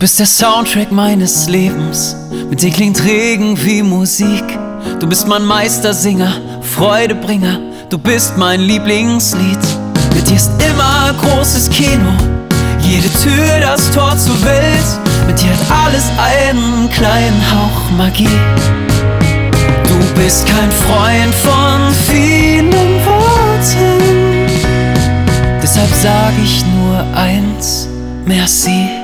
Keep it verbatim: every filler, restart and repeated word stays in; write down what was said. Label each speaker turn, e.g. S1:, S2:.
S1: bist der Soundtrack meines Lebens, mit dir klingt Regen wie Musik. Du bist mein Meistersinger, Freudebringer, du bist mein Lieblingslied. Mit dir ist immer großes Kino, jede Tür das Tor zur Welt. Mit dir hat alles einen kleinen Hauch Magie. Du bist kein Freund von vielen Worten, deshalb sag ich nur eins: Merci.